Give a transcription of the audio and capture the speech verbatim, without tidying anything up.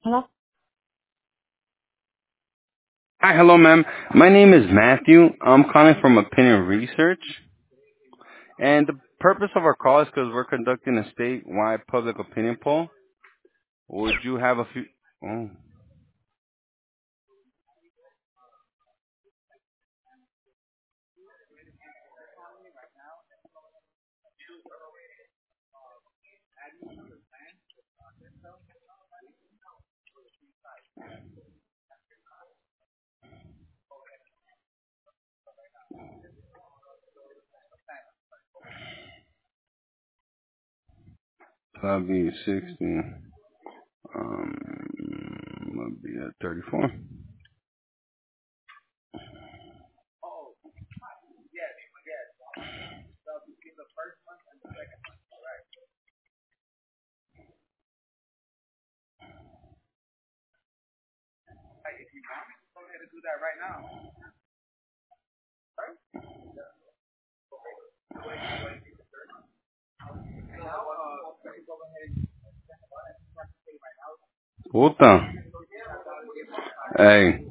Hello? Hi, hello, ma'am. My name is Matthew. I'm calling from Opinion Research, and the purpose of our call is because we're conducting a statewide public opinion poll. Would you have a few? Oh, probably sixty. Um, I'll be at thirty-four. Puta. Hey.